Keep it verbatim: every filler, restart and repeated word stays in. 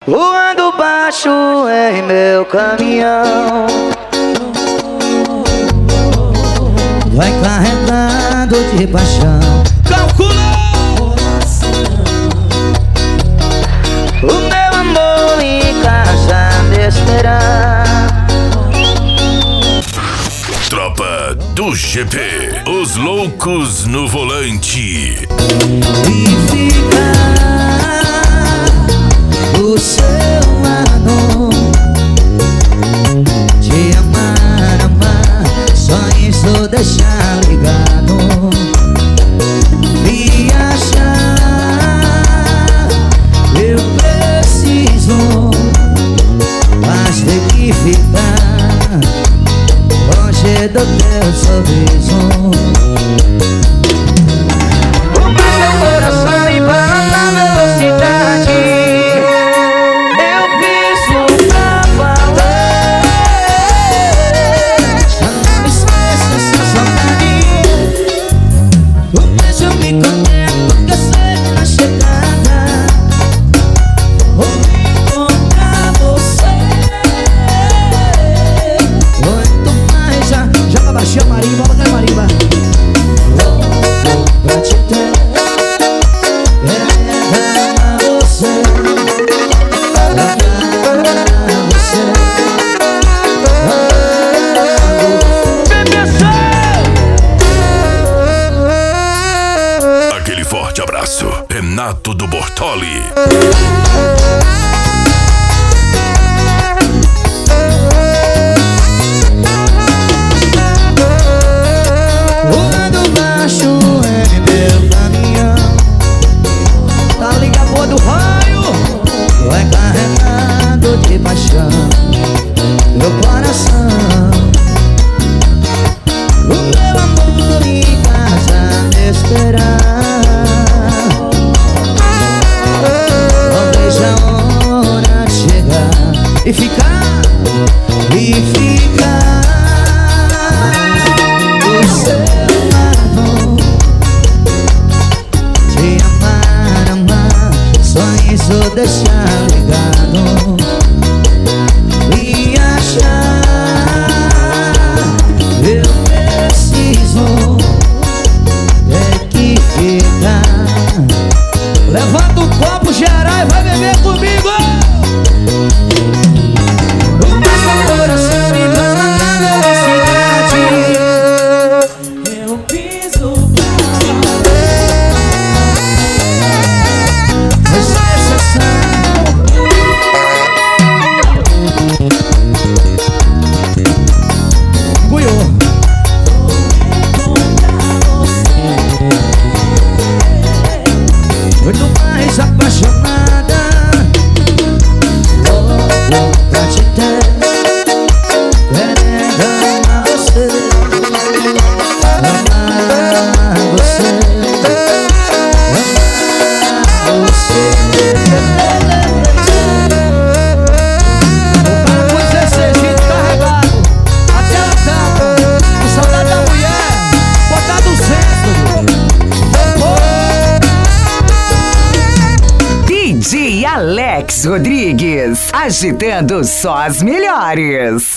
voando baixo em meu caminhão. Vai carregado de paixão. Calculou! O meu amor em casa me esperar. Tropa do G P, os loucos no volante. E ficar do seu lado, te amar, amar, só isso deixar ligado. Viajar, eu preciso, mas tem que ficar longe do teu sorriso. O meu coração embala na velocidade. Eu piso pra valer. Já não me esqueça essa saudade. O beijo me conecta porque sei na chegada vou encontrar você. Muito mais já. Joga baixinha marimba, bota a marimba. Pra te ter, quero amar você, amar você, Aquele forte abraço, Renato do Bortoli. voando baixo em meu caminhão. Tá ligado, boa do raio? Vai carregado de paixão meu coração. O meu amor em casa me esperar. Não vejo a hora chegar e ficar, e ficar do seu lado, te amar, amar, só isso deixar ligado. E achar, eu preciso ter que ficar. Levanta o copo geral e vai beber comigo. O meu coração me manda na velocidade. Eu piso pra valer. Sensação. Goiô. Muito mais apaixonada. Louco pra te ter, querendo amar você, amar você, amar você. O cara com dezesseis litros carregado, até a tampa, com saudade da mulher, botar duzentos. D J Alex Rodrigues, agitando só as melhores.